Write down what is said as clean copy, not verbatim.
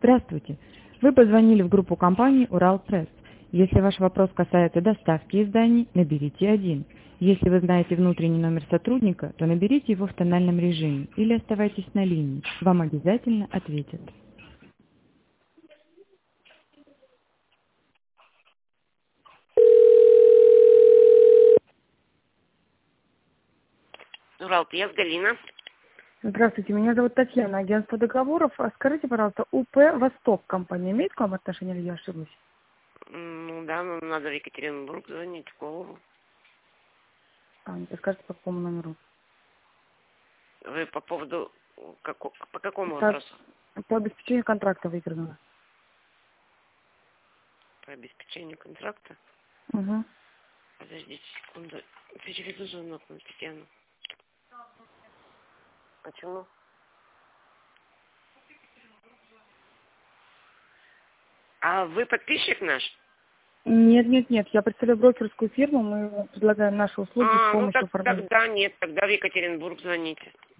Здравствуйте. Вы позвонили в группу компании «Уралпресс». Если ваш вопрос касается доставки изданий, наберите 1. Если вы знаете внутренний номер сотрудника, то наберите его в тональном режиме или оставайтесь на линии. Вам обязательно ответят. Уралпресс, Галина. Здравствуйте, меня зовут Татьяна, агентство договоров. А скажите, пожалуйста, УП «Восток» компания имеет к вам отношение или я ошиблась? Ну да, нам надо в Екатеринбург звонить, в голову. Не подскажете, по какому номеру? Вы по поводу... По какому вопросу? По обеспечению контракта выигранного. По обеспечению контракта? Угу. Подождите секунду. Переведу звонок на Татьяну. Почему? А вы подписчик наш? Нет, я представляю брокерскую фирму, мы предлагаем наши услуги с помощью тогда нет, тогда в Екатеринбург звоните.